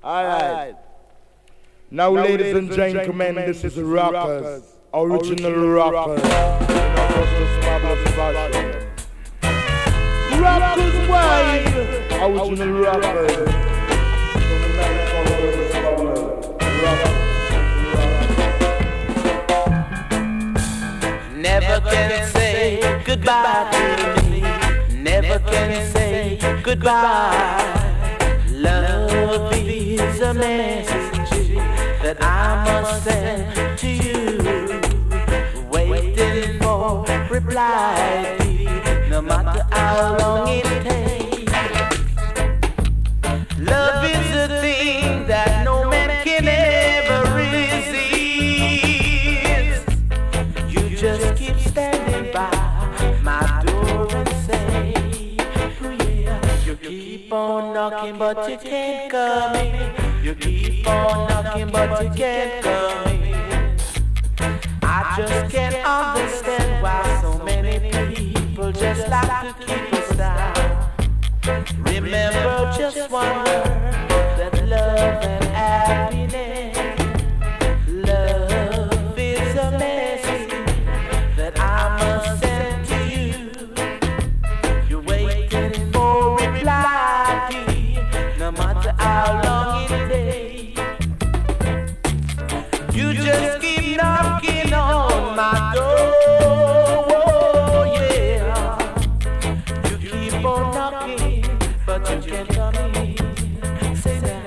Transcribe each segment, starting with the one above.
Alright. Now, ladies and gentlemen, this is Rockers, original Rockers. Rockers wide, original Rockers. Never can say goodbye to me. Never can say goodbye. Love is a message that I must send to you. Waiting for reply, no matter how long it takes. Love is a thing that no man can ever resist. You just keep standing by my door and say, oh yeah. You keep on knocking but you can't come in. You keep on knocking but you can't come in. I just can't understand why so many people just like to keep us down. Remember just one word, that love and happiness. Love is a message that I must send to you. You're waiting for reply, dear, no matter how long it takes. You just keep knocking on my door, oh, yeah. You keep on knocking, but you can't come in. Say that.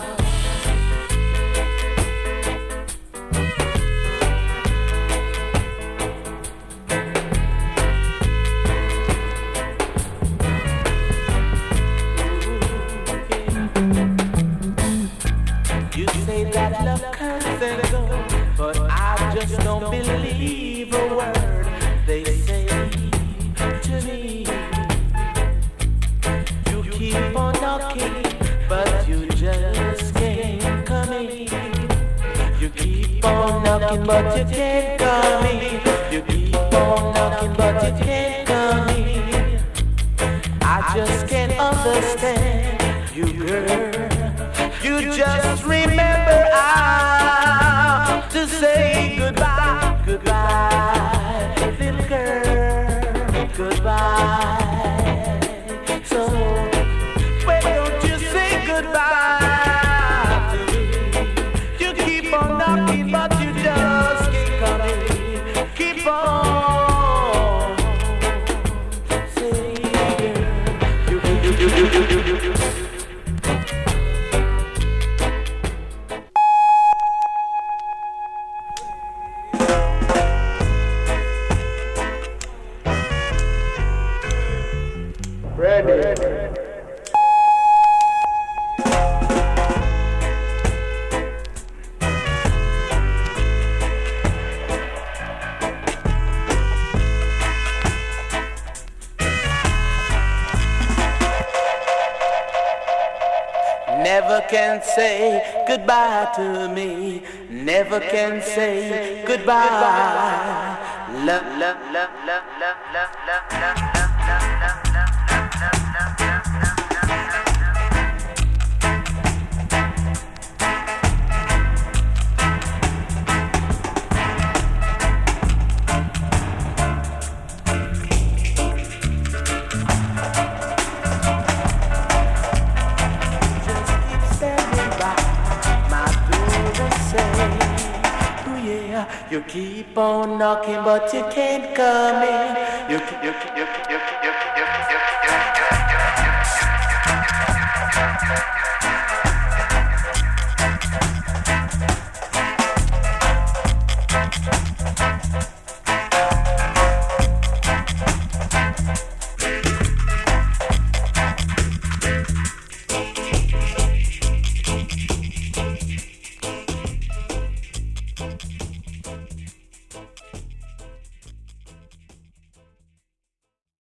You say that love comes and goes, but I just don't believe a word they say to me. You keep on knocking, but you just can't come in. You keep on knocking, but you can't come in. You keep on knocking, but you can't come in. I just can't understand you, girl. You just remember how to say goodbye, goodbye, little girl, goodbye. So, why don't you say goodbye to me? You keep on knocking, but you just can't come in. Keep on saying, you. Never can say goodbye to me. Never can say goodbye. Love, love, love, love, love, love, love, love, love, love, you keep on knocking, but you can't come in. You